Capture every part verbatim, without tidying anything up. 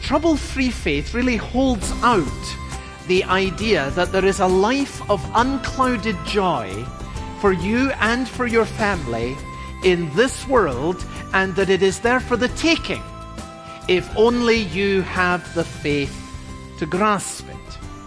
trouble-free faith really holds out the idea that there is a life of unclouded joy for you and for your family in this world, and that it is there for the taking if only you have the faith to grasp it.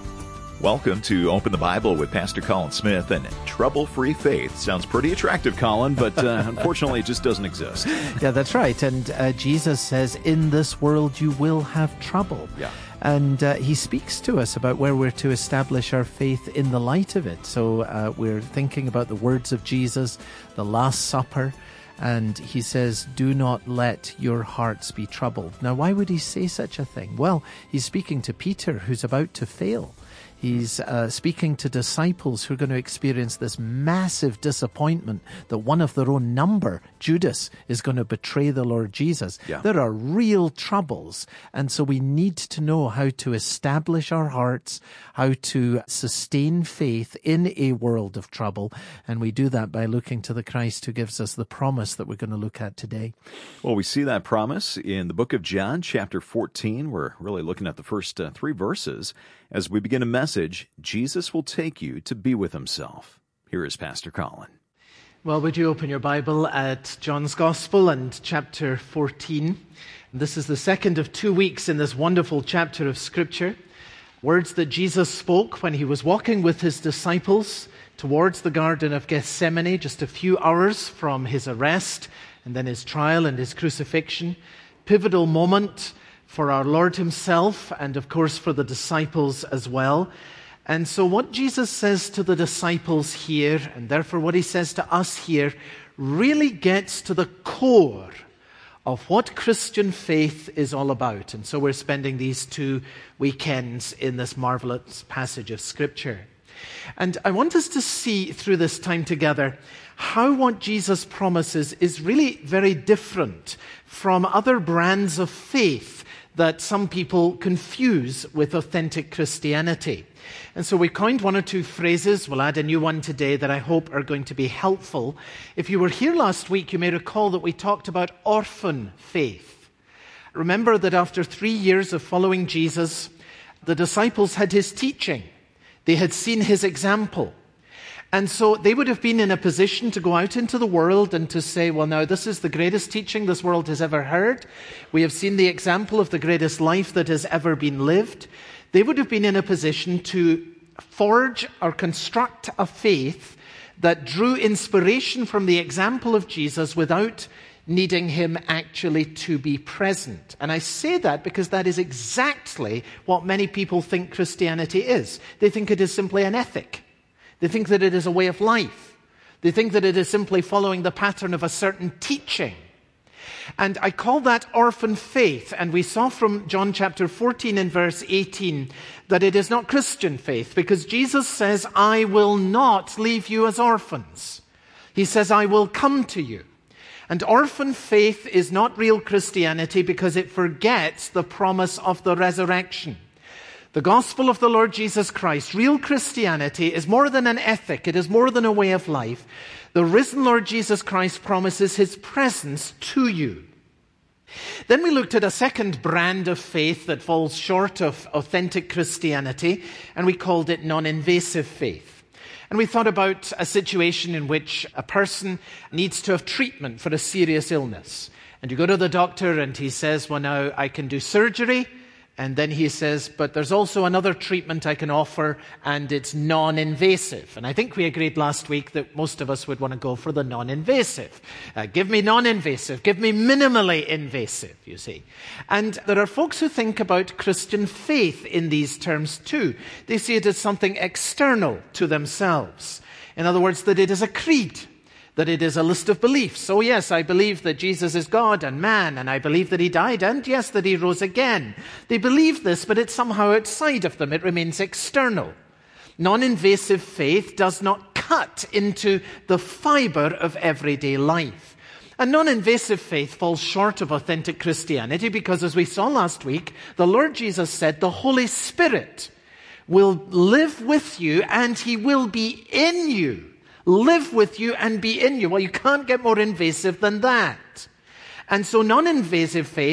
Welcome to Open the Bible with Pastor Colin Smith. And trouble-free faith sounds pretty attractive, Colin, but uh, unfortunately it just doesn't exist. Yeah, that's right. And uh, Jesus says, in this world you will have trouble. Yeah. And uh, he speaks to us about where we're to establish our faith in the light of it. So uh, we're thinking about the words of Jesus, the Last Supper, and he says, do not let your hearts be troubled. Now, why would he say such a thing? Well, he's speaking to Peter, who's about to fail. He's uh, speaking to disciples who are going to experience this massive disappointment that one of their own number, Judas, is going to betray the Lord Jesus. Yeah. There are real troubles. And so we need to know how to establish our hearts, how to sustain faith in a world of trouble. And we do that by looking to the Christ who gives us the promise that we're going to look at today. Well, we see that promise in the book of John, chapter fourteen. We're really looking at the first uh, three verses. As we begin a message, Jesus will take you to be with himself. Here is Pastor Colin. Well, would you open your Bible at John's Gospel and chapter fourteen. This is the second of two weeks in this wonderful chapter of Scripture. Words that Jesus spoke when he was walking with his disciples towards the Garden of Gethsemane, just a few hours from his arrest and then his trial and his crucifixion. Pivotal moment for our Lord himself and, of course, for the disciples as well. And so what Jesus says to the disciples here, and therefore what he says to us here, really gets to the core of what Christian faith is all about. And so we're spending these two weekends in this marvelous passage of Scripture. And I want us to see through this time together how what Jesus promises is really very different from other brands of faith that some people confuse with authentic Christianity. And so we coined one or two phrases. We'll add a new one today that I hope are going to be helpful. If you were here last week, you may recall that we talked about orphan faith. Remember that after three years of following Jesus, the disciples had his teaching. They had seen his example. And so they would have been in a position to go out into the world and to say, well, now this is the greatest teaching this world has ever heard. We have seen the example of the greatest life that has ever been lived. They would have been in a position to forge or construct a faith that drew inspiration from the example of Jesus without needing him actually to be present. And I say that because that is exactly what many people think Christianity is. They think it is simply an ethic. They think that it is a way of life. They think that it is simply following the pattern of a certain teaching. And I call that orphan faith. And we saw from John chapter fourteen and verse eighteen that it is not Christian faith, because Jesus says, I will not leave you as orphans. He says, I will come to you. And orphan faith is not real Christianity because it forgets the promise of the resurrection. The gospel of the Lord Jesus Christ, real Christianity, is more than an ethic. It is more than a way of life. The risen Lord Jesus Christ promises his presence to you. Then we looked at a second brand of faith that falls short of authentic Christianity, and we called it non-invasive faith. And we thought about a situation in which a person needs to have treatment for a serious illness. And you go to the doctor and he says, well, now I can do surgery. And then he says, but there's also another treatment I can offer, and it's non-invasive. And I think we agreed last week that most of us would want to go for the non-invasive. Uh, give me non-invasive. Give me minimally invasive, you see. And there are folks who think about Christian faith in these terms too. They see it as something external to themselves. In other words, that it is a creed. That it is a list of beliefs. Oh yes, I believe that Jesus is God and man, and I believe that he died, and yes, that he rose again. They believe this, but it's somehow outside of them. It remains external. Non-invasive faith does not cut into the fiber of everyday life. And non-invasive faith falls short of authentic Christianity because, as we saw last week, the Lord Jesus said the Holy Spirit will live with you and he will be in you. Live with you and be in you. Well, you can't get more invasive than that. And so non-invasive faith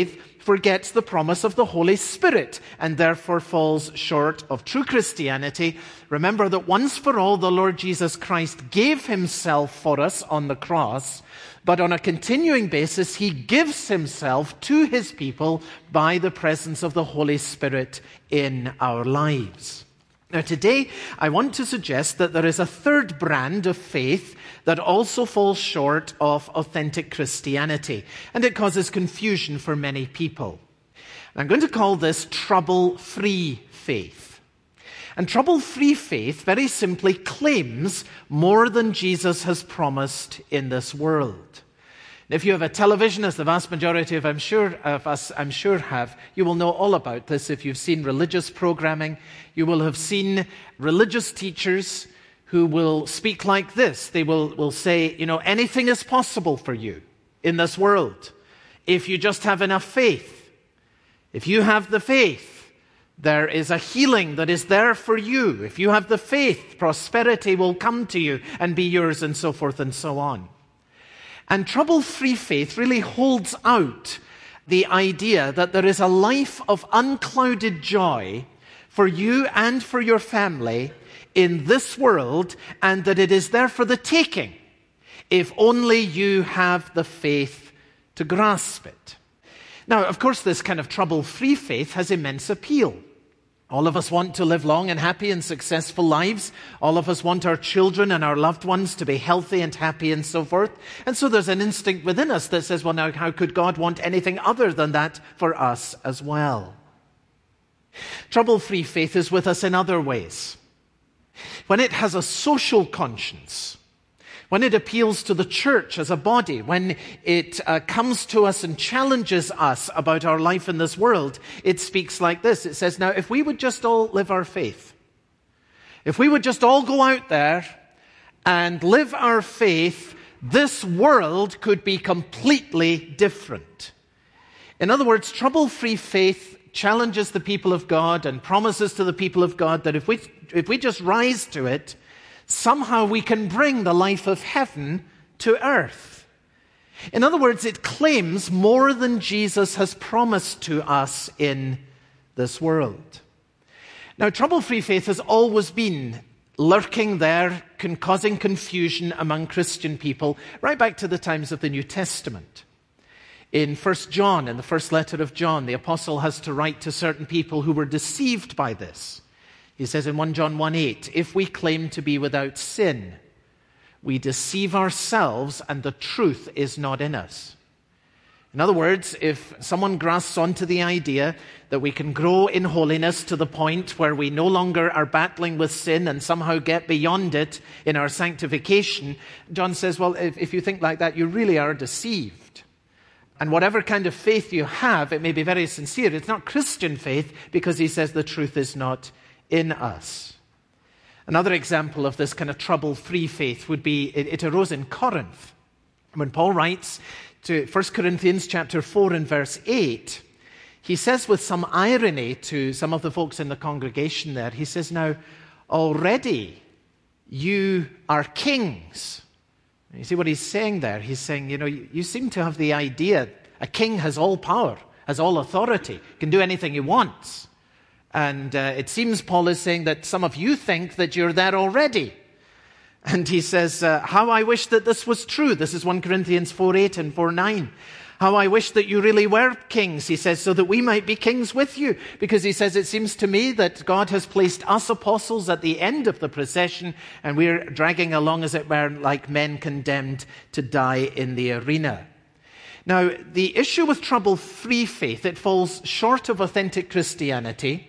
forgets the promise of the Holy Spirit and therefore falls short of true Christianity. Remember that once for all, the Lord Jesus Christ gave himself for us on the cross, but on a continuing basis, he gives himself to his people by the presence of the Holy Spirit in our lives. Now today, I want to suggest that there is a third brand of faith that also falls short of authentic Christianity, and it causes confusion for many people. I'm going to call this trouble-free faith. And trouble-free faith very simply claims more than Jesus has promised in this world. If you have a television, as the vast majority of, I'm sure, of us, I'm sure, have, you will know all about this. If you've seen religious programming, you will have seen religious teachers who will speak like this. They will, will say, you know, anything is possible for you in this world if you just have enough faith. If you have the faith, there is a healing that is there for you. If you have the faith, prosperity will come to you and be yours, and so forth and so on. And trouble-free faith really holds out the idea that there is a life of unclouded joy for you and for your family in this world, and that it is there for the taking if only you have the faith to grasp it. Now, of course, this kind of trouble-free faith has immense appeal. All of us want to live long and happy and successful lives. All of us want our children and our loved ones to be healthy and happy and so forth. And so there's an instinct within us that says, well, now, how could God want anything other than that for us as well? Trouble-free faith is with us in other ways. When it has a social conscience, when it appeals to the church as a body, when it uh, comes to us and challenges us about our life in this world, it speaks like this. It says, now, if we would just all live our faith, if we would just all go out there and live our faith, this world could be completely different. In other words, trouble-free faith challenges the people of God and promises to the people of God that if we, if we just rise to it, somehow we can bring the life of heaven to earth. In other words, it claims more than Jesus has promised to us in this world. Now, trouble-free faith has always been lurking there, causing confusion among Christian people, right back to the times of the New Testament. In First John, in the first letter of John, the apostle has to write to certain people who were deceived by this. He says in First John one eight, if we claim to be without sin, we deceive ourselves and the truth is not in us. In other words, if someone grasps onto the idea that we can grow in holiness to the point where we no longer are battling with sin and somehow get beyond it in our sanctification, John says, well, if, if you think like that, you really are deceived. And whatever kind of faith you have, it may be very sincere. It's not Christian faith because he says the truth is not in us. Another example of this kind of trouble-free faith would be, it, it arose in Corinth. When Paul writes to First Corinthians chapter four and verse eight, he says with some irony to some of the folks in the congregation there, he says, now, already you are kings. You see what he's saying there? He's saying, you know, you, you seem to have the idea a king has all power, has all authority, can do anything he wants. And uh, it seems Paul is saying that some of you think that you're there already. And he says, uh, how I wish that this was true. This is First Corinthians four eight and four nine. How I wish that you really were kings, he says, so that we might be kings with you. Because he says, it seems to me that God has placed us apostles at the end of the procession, and we're dragging along, as it were, like men condemned to die in the arena. Now, the issue with trouble-free faith, it falls short of authentic Christianity,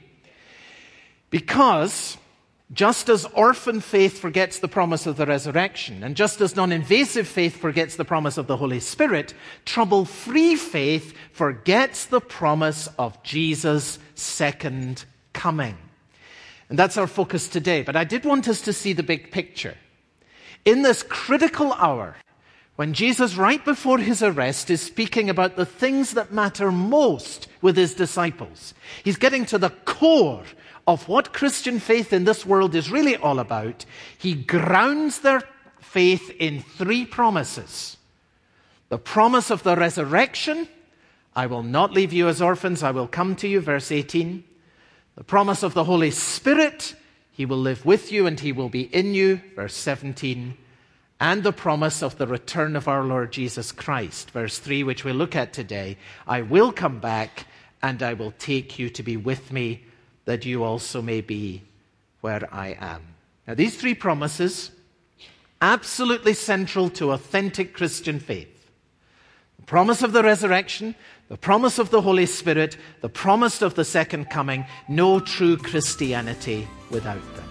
because just as orphan faith forgets the promise of the resurrection, and just as non-invasive faith forgets the promise of the Holy Spirit, trouble-free faith forgets the promise of Jesus' second coming. And that's our focus today. But I did want us to see the big picture. In this critical hour, when Jesus, right before his arrest, is speaking about the things that matter most with his disciples, he's getting to the core of what Christian faith in this world is really all about. He grounds their faith in three promises: the promise of the resurrection, I will not leave you as orphans, I will come to you, verse eighteen. The promise of the Holy Spirit, He will live with you and He will be in you, verse seventeen. And the promise of the return of our Lord Jesus Christ, verse three, which we'll look at today. I will come back and I will take you to be with me, that you also may be where I am. Now, these three promises, absolutely central to authentic Christian faith. The promise of the resurrection, the promise of the Holy Spirit, the promise of the second coming. No true Christianity without them.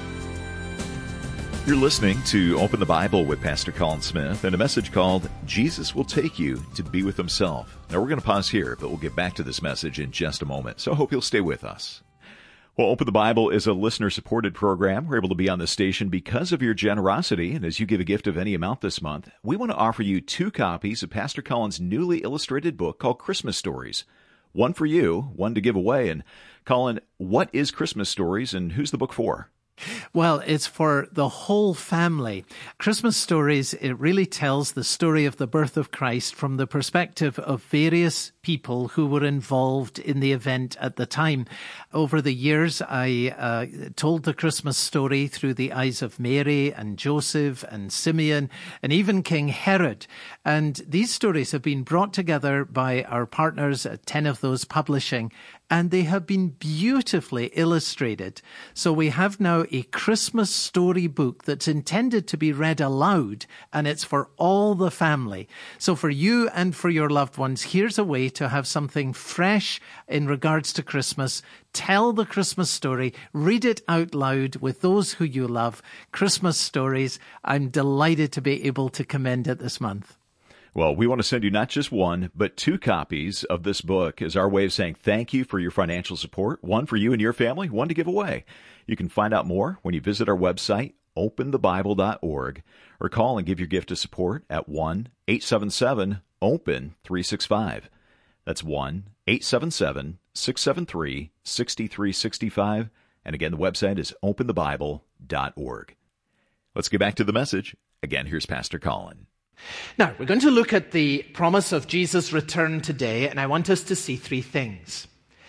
You're listening to Open the Bible with Pastor Colin Smith and a message called Jesus Will Take You to Be With Himself. Now, we're going to pause here, but we'll get back to this message in just a moment, so I hope you'll stay with us. Well, Open the Bible is a listener-supported program. We're able to be on the station because of your generosity, and as you give a gift of any amount this month, we want to offer you two copies of Pastor Colin's newly illustrated book called Christmas Stories. One for you, one to give away. And Colin, what is Christmas Stories, and who's the book for? Well, it's for the whole family. Christmas Stories, it really tells the story of the birth of Christ from the perspective of various people who were involved in the event at the time. Over the years, I uh, told the Christmas story through the eyes of Mary and Joseph and Simeon and even King Herod. And these stories have been brought together by our partners at Ten of Those Publishing, and they have been beautifully illustrated. So we have now a Christmas story book that's intended to be read aloud, and it's for all the family. So for you and for your loved ones, here's a way to have something fresh in regards to Christmas. Tell the Christmas story, read it out loud with those who you love. Christmas Stories, I'm delighted to be able to commend it this month. Well, we want to send you not just one, but two copies of this book as our way of saying thank you for your financial support. One for you and your family, one to give away. You can find out more when you visit our website, open the bible dot org, or call and give your gift of support at one eight seven seven open three six five. That's one eight seven seven six seven three six three six five. And again, the website is open the bible dot org. Let's get back to the message. Again, here's Pastor Colin. Now, we're going to look at the promise of Jesus' return today, and I want us to see three things.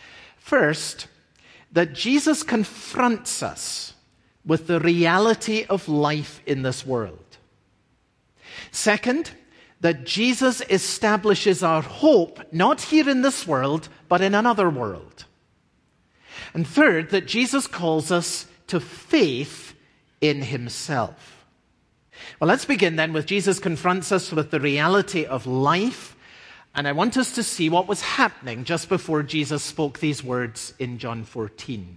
First, that Jesus confronts us with the reality of life in this world. Second, that Jesus establishes our hope, not here in this world, but in another world. And third, that Jesus calls us to faith in himself. Well, let's begin then with Jesus confronts us with the reality of life. And I want us to see what was happening just before Jesus spoke these words in John fourteen.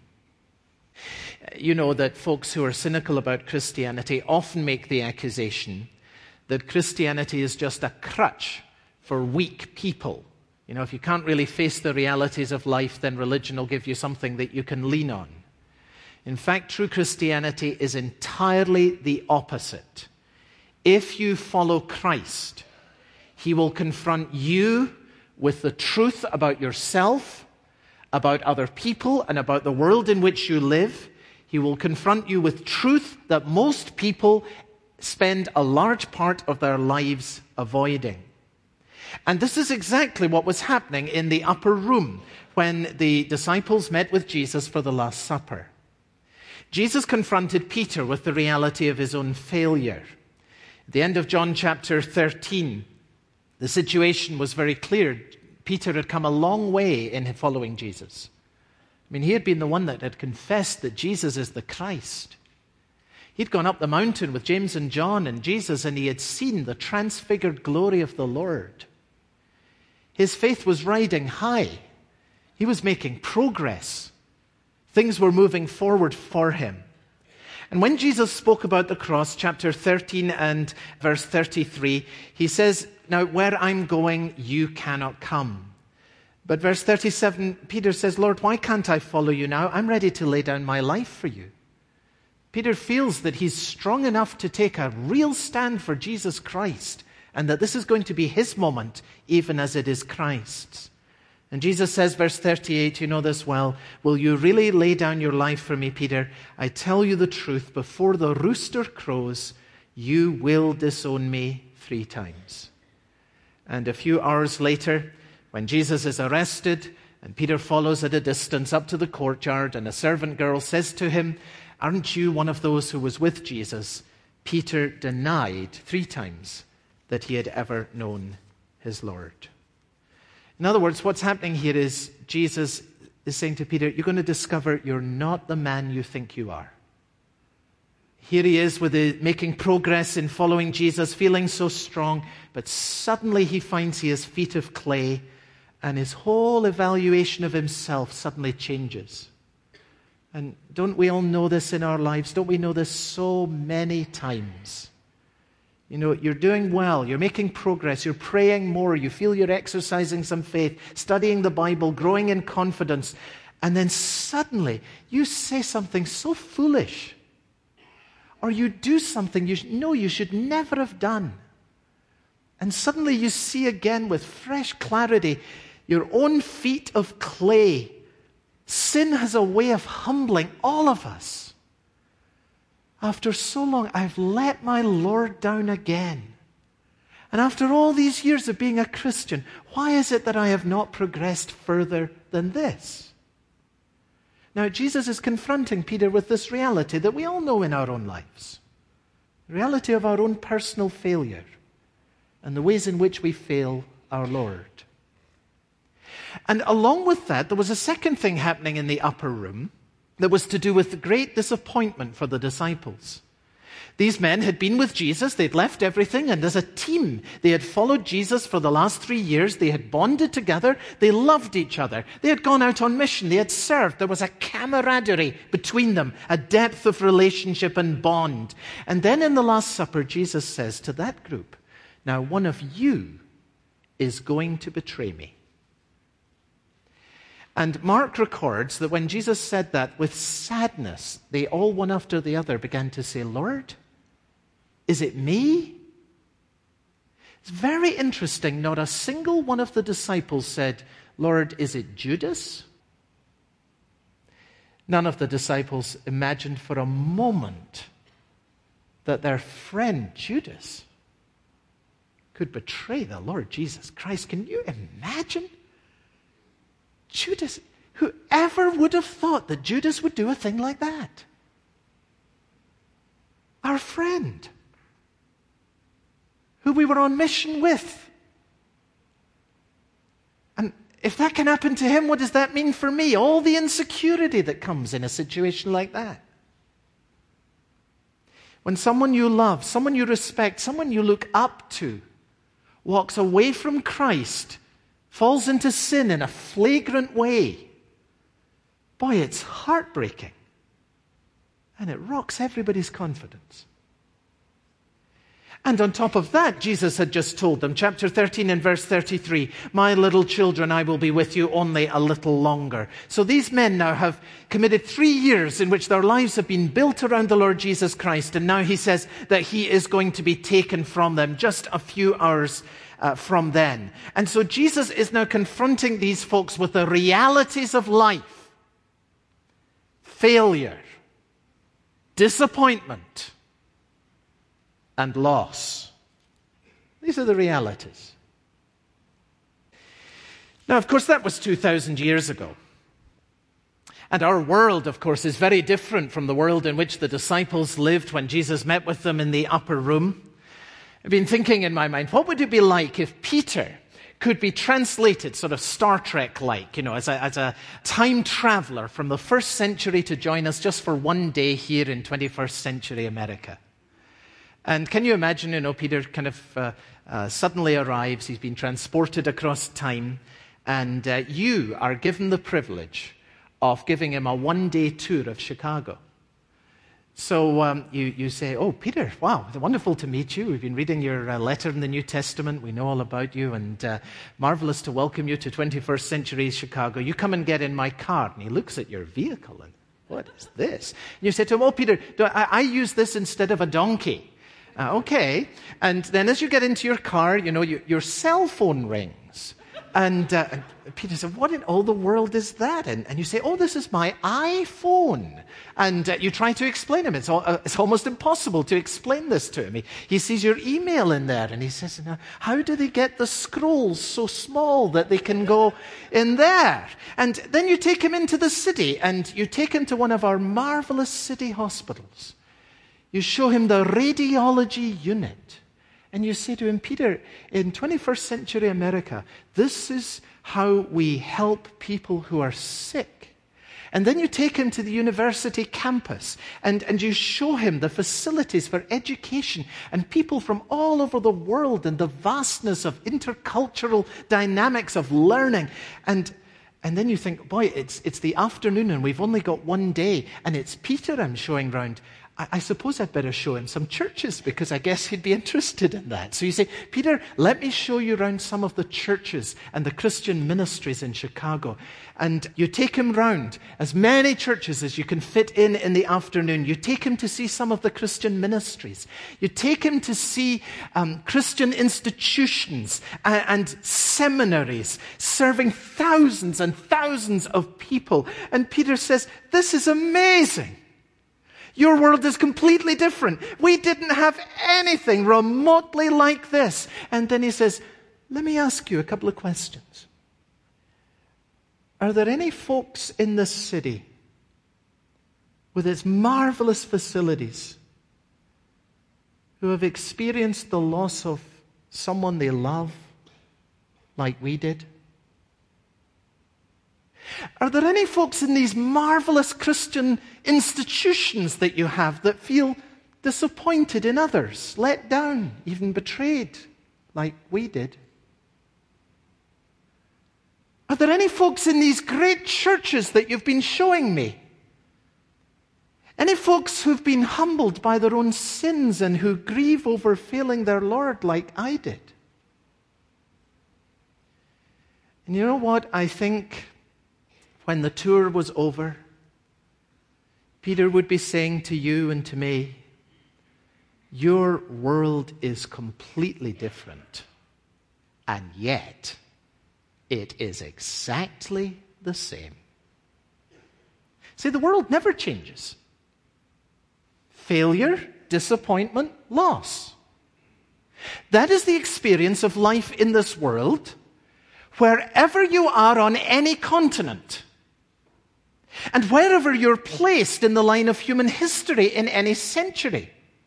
You know that folks who are cynical about Christianity often make the accusation that Christianity is just a crutch for weak people. You know, if you can't really face the realities of life, then religion will give you something that you can lean on. In fact, true Christianity is entirely the opposite. If you follow Christ, he will confront you with the truth about yourself, about other people, and about the world in which you live. He will confront you with truth that most people spend a large part of their lives avoiding. And this is exactly what was happening in the upper room when the disciples met with Jesus for the Last Supper. Jesus confronted Peter with the reality of his own failure. At the end of John chapter thirteen, the situation was very clear. Peter had come a long way in following Jesus. I mean, he had been the one that had confessed that Jesus is the Christ. He'd gone up the mountain with James and John and Jesus, and he had seen the transfigured glory of the Lord. His faith was riding high. He was making progress. Things were moving forward for him. And when Jesus spoke about the cross, chapter thirteen and verse thirty-three, he says, now where I'm going, you cannot come. But verse thirty-seven, Peter says, Lord, why can't I follow you now? I'm ready to lay down my life for you. Peter feels that he's strong enough to take a real stand for Jesus Christ, and that this is going to be his moment, even as it is Christ's. And Jesus says, verse thirty-eight, you know this well, will you really lay down your life for me, Peter? I tell you the truth, before the rooster crows, you will disown me three times. And a few hours later, when Jesus is arrested and Peter follows at a distance up to the courtyard, and a servant girl says to him, "Aren't you one of those who was with Jesus?" Peter denied three times that he had ever known his Lord. In other words, what's happening here is Jesus is saying to Peter, you're going to discover you're not the man you think you are. Here he is with the, making progress in following Jesus, feeling so strong, but suddenly he finds he has feet of clay, and his whole evaluation of himself suddenly changes. And don't we all know this in our lives? Don't we know this so many times? You know, you're doing well, you're making progress, you're praying more, you feel you're exercising some faith, studying the Bible, growing in confidence, and then suddenly you say something so foolish, or you do something you know you should never have done. And suddenly you see again with fresh clarity your own feet of clay. Sin has a way of humbling all of us. After so long, I've let my Lord down again. And after all these years of being a Christian, why is it that I have not progressed further than this? Now, Jesus is confronting Peter with this reality that we all know in our own lives. The reality of our own personal failure and the ways in which we fail our Lord. And along with that, there was a second thing happening in the upper room that was to do with great disappointment for the disciples. These men had been with Jesus, they'd left everything, and as a team, they had followed Jesus for the last three years. They had bonded together, they loved each other. They had gone out on mission, they had served. There was a camaraderie between them, a depth of relationship and bond. And then in the Last Supper, Jesus says to that group, "Now one of you is going to betray me." And Mark records that when Jesus said that, with sadness, they all one after the other began to say, "Lord, is it me?" It's very interesting. Not a single one of the disciples said, "Lord, is it Judas?" None of the disciples imagined for a moment that their friend Judas could betray the Lord Jesus Christ. Can you imagine? Judas, whoever would have thought that Judas would do a thing like that? Our friend, who we were on mission with. And if that can happen to him, what does that mean for me? All the insecurity that comes in a situation like that. When someone you love, someone you respect, someone you look up to, walks away from Christ, falls into sin in a flagrant way, boy, it's heartbreaking. And it rocks everybody's confidence. And on top of that, Jesus had just told them, chapter thirteen and verse thirty-three, "My little children, I will be with you only a little longer." So these men now have committed three years in which their lives have been built around the Lord Jesus Christ. And now he says that he is going to be taken from them just a few hours Uh, from then. And so Jesus is now confronting these folks with the realities of life. Failure, disappointment, and loss. These are the realities. Now, of course, that was two thousand years ago. And our world, of course, is very different from the world in which the disciples lived when Jesus met with them in the upper room. I've been thinking in my mind, what would it be like if Peter could be translated sort of Star Trek-like, you know, as a, as a time traveler from the first century to join us just for one day here in twenty-first century America. And can you imagine, you know, Peter kind of uh, uh, suddenly arrives, he's been transported across time, and uh, you are given the privilege of giving him a one-day tour of Chicago. So um, you, you say, "Oh, Peter, wow, it's wonderful to meet you. We've been reading your uh, letter in the New Testament. We know all about you, and uh, marvelous to welcome you to twenty-first century Chicago. You come and get in my car." And he looks at your vehicle and, "What is this?" And you say to him, "Oh, Peter, do I, I use this instead of a donkey." Uh, okay. And then as you get into your car, you know, you, your cell phone rings. And, uh, and Peter said, what in all the world is that? And, and you say, oh, this is my iPhone. And uh, you try to explain him. It's, all, uh, it's almost impossible to explain this to him. He, he sees your email in there and he says, how do they get the scrolls so small that they can go in there? And then you take him into the city and you take him to one of our marvelous city hospitals. You show him the radiology unit. And you say to him, Peter, in twenty-first century America, this is how we help people who are sick. And then you take him to the university campus and, and you show him the facilities for education and people from all over the world and the vastness of intercultural dynamics of learning. And, and then you think, boy, it's, it's the afternoon and we've only got one day and it's Peter I'm showing round. I suppose I'd better show him some churches because I guess he'd be interested in that. So you say, Peter, let me show you around some of the churches and the Christian ministries in Chicago. And you take him round as many churches as you can fit in in the afternoon. You take him to see some of the Christian ministries. You take him to see um, Christian institutions and, and seminaries serving thousands and thousands of people. And Peter says, this is amazing. Your world is completely different. We didn't have anything remotely like this. And then he says, let me ask you a couple of questions. Are there any folks in this city with its marvelous facilities who have experienced the loss of someone they love like we did? Are there any folks in these marvelous Christian institutions that you have that feel disappointed in others, let down, even betrayed, like we did? Are there any folks in these great churches that you've been showing me? Any folks who've been humbled by their own sins and who grieve over failing their Lord like I did? And you know what? I think when the tour was over, Peter would be saying to you and to me, your world is completely different, and yet it is exactly the same. See, the world never changes. Failure, disappointment, loss. That is the experience of life in this world, wherever you are on any continent. And wherever you're placed in the line of human history in any century.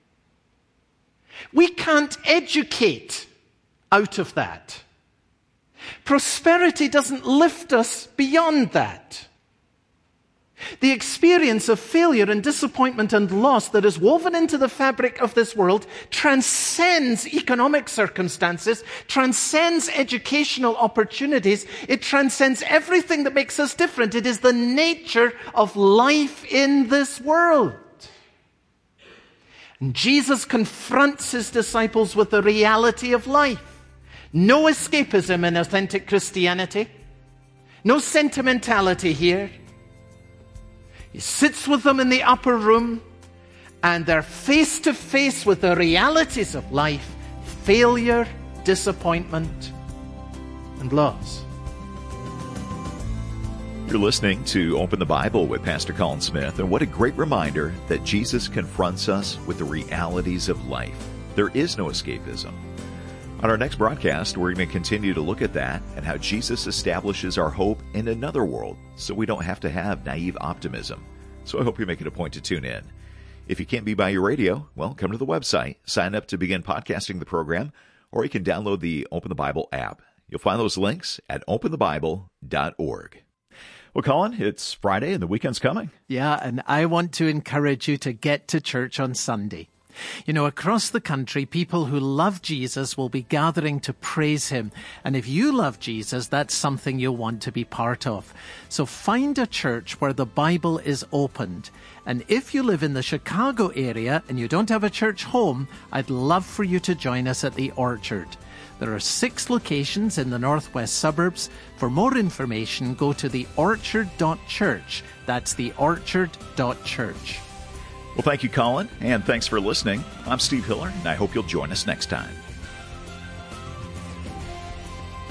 We can't educate out of that. Prosperity doesn't lift us beyond that. The experience of failure and disappointment and loss that is woven into the fabric of this world transcends economic circumstances, transcends educational opportunities. It transcends everything that makes us different. It is the nature of life in this world. And Jesus confronts his disciples with the reality of life. No escapism in authentic Christianity. No sentimentality here. He sits with them in the upper room, and they're face to face with the realities of life, failure, disappointment, and loss. You're listening to Open the Bible with Pastor Colin Smith, and what a great reminder that Jesus confronts us with the realities of life. There is no escapism. On our next broadcast, we're going to continue to look at that and how Jesus establishes our hope in another world so we don't have to have naive optimism. So I hope you make it a point to tune in. If you can't be by your radio, well, come to the website, sign up to begin podcasting the program, or you can download the Open the Bible app. You'll find those links at open the bible dot org. Well, Colin, it's Friday and the weekend's coming. Yeah, and I want to encourage you to get to church on Sunday. You know, across the country, people who love Jesus will be gathering to praise him. And if you love Jesus, that's something you'll want to be part of. So find a church where the Bible is opened. And if you live in the Chicago area and you don't have a church home, I'd love for you to join us at the Orchard. There are six locations in the northwest suburbs. For more information, go to the orchard dot church. That's the orchard dot church. Well, thank you, Colin, and thanks for listening. I'm Steve Hiller, and I hope you'll join us next time.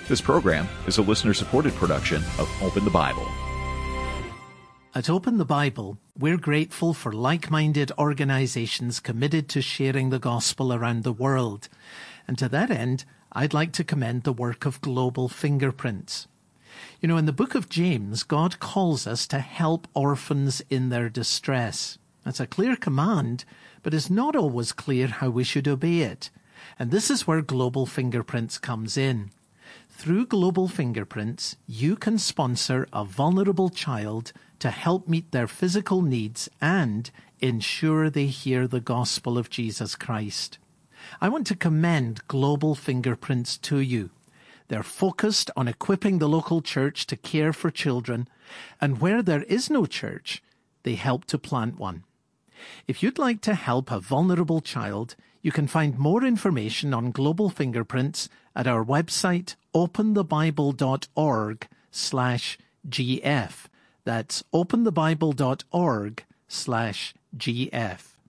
This program is a listener-supported production of Open the Bible. At Open the Bible, we're grateful for like-minded organizations committed to sharing the gospel around the world. And to that end, I'd like to commend the work of Global Fingerprints. You know, in the book of James, God calls us to help orphans in their distress. That's a clear command, but it's not always clear how we should obey it. And this is where Global Fingerprints comes in. Through Global Fingerprints, you can sponsor a vulnerable child to help meet their physical needs and ensure they hear the gospel of Jesus Christ. I want to commend Global Fingerprints to you. They're focused on equipping the local church to care for children, and where there is no church, they help to plant one. If you'd like to help a vulnerable child, you can find more information on Global Fingerprints at our website, openthebible.org slash GF. That's openthebible.org slash GF.